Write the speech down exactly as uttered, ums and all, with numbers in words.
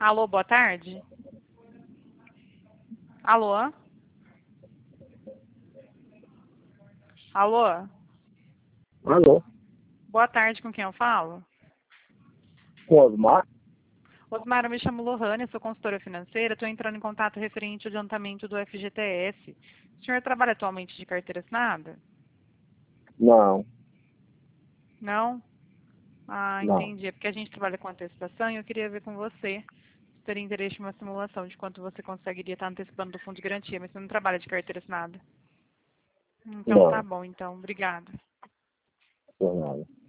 Alô, boa tarde. Alô? Alô? Alô? Boa tarde, com quem eu falo? Com Osmar? Osmar, eu me chamo Lohane, sou consultora financeira, estou entrando em contato referente ao adiantamento do F G T S. O senhor trabalha atualmente de carteira assinada? Não, Não? Ah, não. entendi. É porque a gente trabalha com antecipação e eu queria ver com você se teria interesse em uma simulação de quanto você conseguiria estar antecipando do fundo de garantia, mas você não trabalha de carteira assinada. Então tá Não, bom, então. Obrigada. não.